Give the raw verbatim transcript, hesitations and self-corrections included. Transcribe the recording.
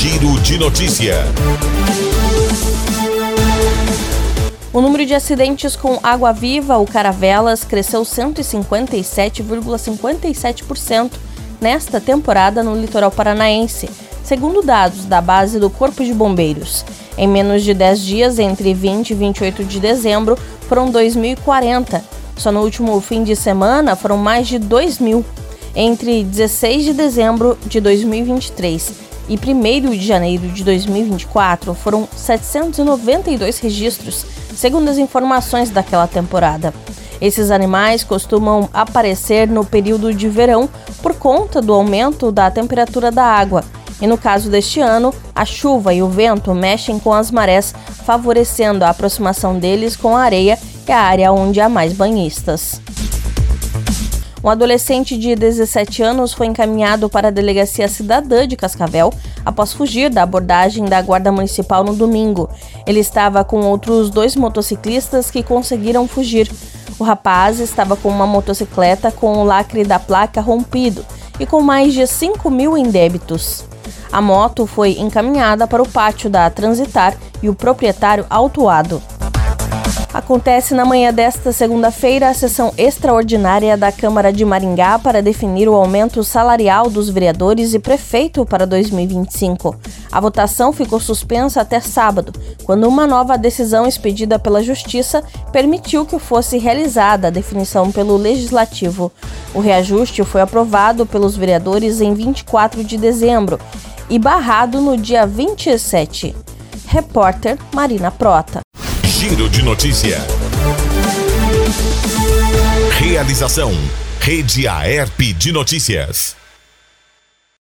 Giro de Notícia. O número de acidentes com água-viva ou caravelas cresceu cento e cinquenta e sete vírgula cinquenta e sete por cento nesta temporada no litoral paranaense, segundo dados da base do Corpo de Bombeiros. Em menos de dez dias, entre vinte e vinte e oito de dezembro, foram dois mil e quarenta. Só no último fim de semana foram mais de dois mil. Entre dezesseis de dezembro de dois mil e vinte e três e primeiro de janeiro de dois mil e vinte e quatro, foram setecentos e noventa e dois registros, segundo as informações daquela temporada. Esses animais costumam aparecer no período de verão por conta do aumento da temperatura da água. E no caso deste ano, a chuva e o vento mexem com as marés, favorecendo a aproximação deles com a areia e a área onde há mais banhistas. Um adolescente de dezessete anos foi encaminhado para a Delegacia Cidadã de Cascavel após fugir da abordagem da Guarda Municipal no domingo. Ele estava com outros dois motociclistas que conseguiram fugir. O rapaz estava com uma motocicleta com o lacre da placa rompido e com mais de cinco mil em débitos. A moto foi encaminhada para o pátio da Transitar e o proprietário autuado. Acontece na manhã desta segunda-feira a sessão extraordinária da Câmara de Maringá para definir o aumento salarial dos vereadores e prefeito para dois mil e vinte e cinco. A votação ficou suspensa até sábado, quando uma nova decisão expedida pela Justiça permitiu que fosse realizada a definição pelo Legislativo. O reajuste foi aprovado pelos vereadores em vinte e quatro de dezembro e barrado no dia vinte e sete. Repórter Marina Prota. Giro de Notícia. Realização: Rede Aerp de Notícias.